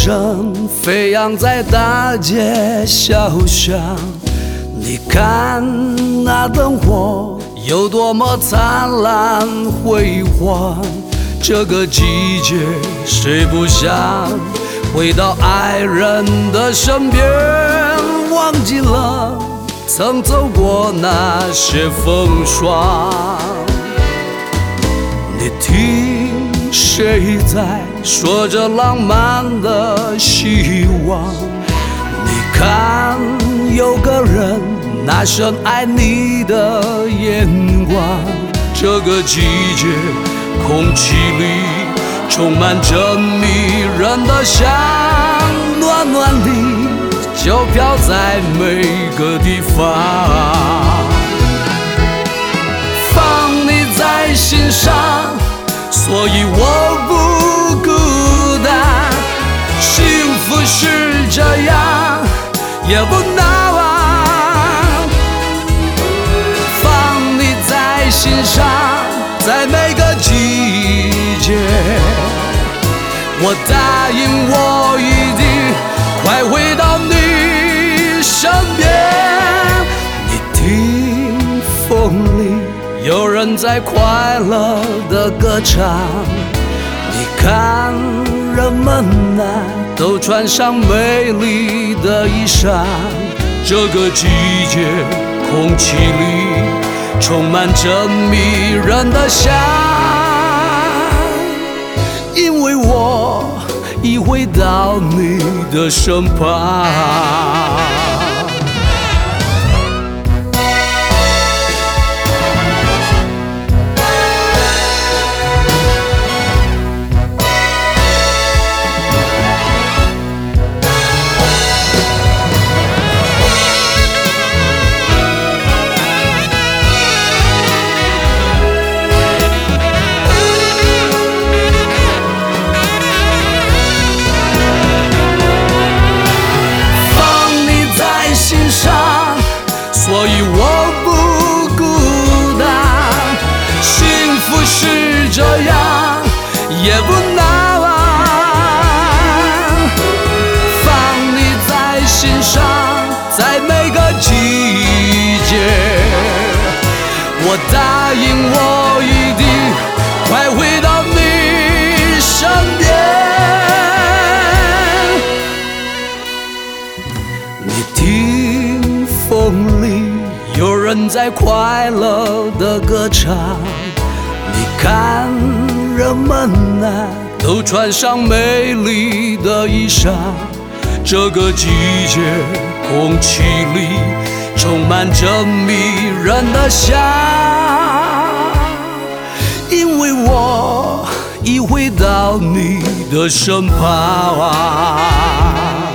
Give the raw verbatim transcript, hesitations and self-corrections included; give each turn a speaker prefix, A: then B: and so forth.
A: 声飞扬在大街小巷。你看那灯火有多么灿烂辉煌，这个季节谁不想回到爱人的身边，忘记了曾走过那些风霜。你听谁在说着浪漫的希望？你看有个人那深爱你的眼光。这个季节空气里充满着迷人的香，暖暖的就飘在每个地方，放你在心上，所以我不孤单。幸福是这样，也不难忘，放你在心上，在每个季节，我答应我一定快回到你身边。你听风里有人在快乐的歌唱，你看人们啊都穿上美丽的衣裳。这个季节空气里充满着迷人的香，因为我已回到你的身旁。所以我不孤单，幸福是这样，也不难忘，放你在心上，在每个季节，我答应我一定快回到你身边。你听风里有人在快乐的歌唱，你看人们啊都穿上美丽的衣裳。这个季节空气里充满着迷人的香，因为我已回到你的身旁。